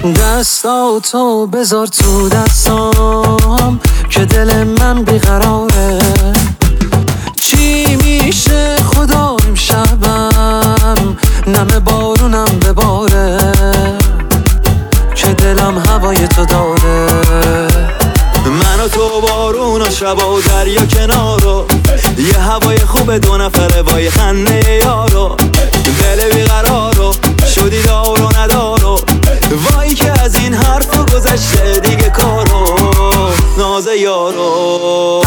دستاتو بذار تو دستام که دل من بیقراره. چی میشه خدا امشبم نم بارونم بباره که دلم هوای تو داره. من و تو بارون و شب و دریا کنارو، یه هوای خوب دو نفره وای خنده یارو. دل بیقرارو شدی دار و ندارو، وای که از این حرفا گذشته دیگه کارو ناز یارو.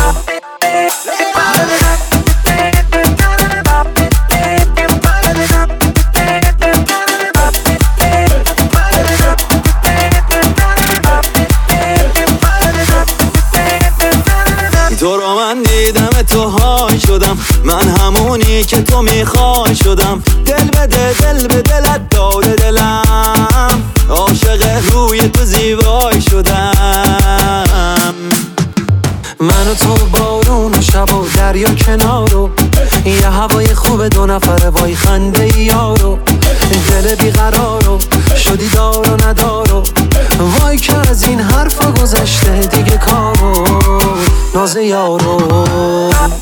تو رو من دیدم تو های شدم، من همونی که تو میخوای شدم. دل به دلت داده دلم، عاشق روی تو زیبای شدم. من و تو بارون و شب و دریا کنارو، یه هوای خوب دو نفره وای خنده یارو. دل بیقرارو شدی دار و ندارو، وای که از این حرفا گذشته دیگه کارو ناز یارو.